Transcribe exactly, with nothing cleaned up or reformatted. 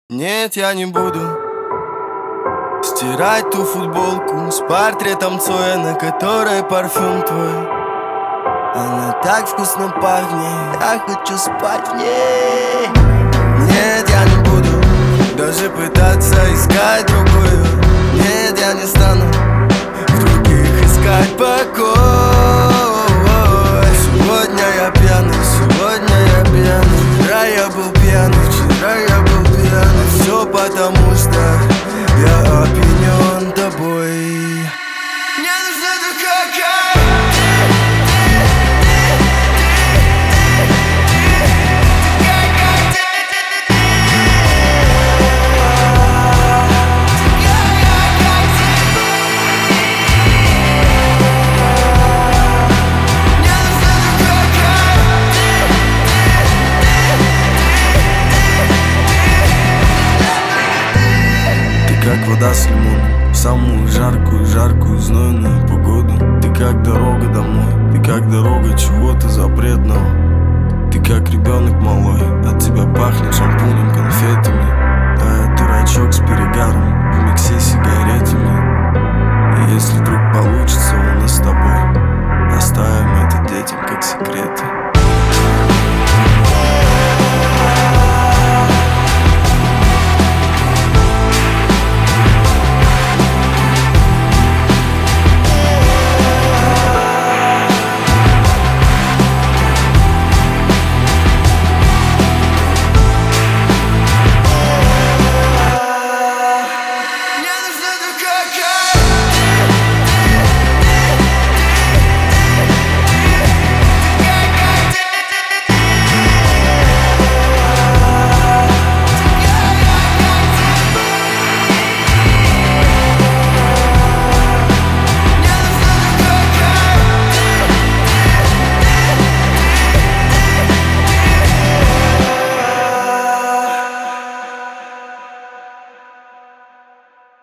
Нет, я не буду стирать ту футболку с портретом Цоя, на которой парфюм твой. Она так вкусно пахнет, я хочу спать в ней. Нет, я не буду даже пытаться искать другую. Нет, я не стану в других искать покой. Сегодня я пьяный, сегодня я пьяный. Вчера я был пьяный, вчера я был пьяный. Все потому что я опьянен тобой. Мне нужна такая, как как вода с лимоном в самую жаркую, жаркую, знойную погоду. Ты как дорога домой, ты как дорога чего-то запретного. Ты как ребенок малой,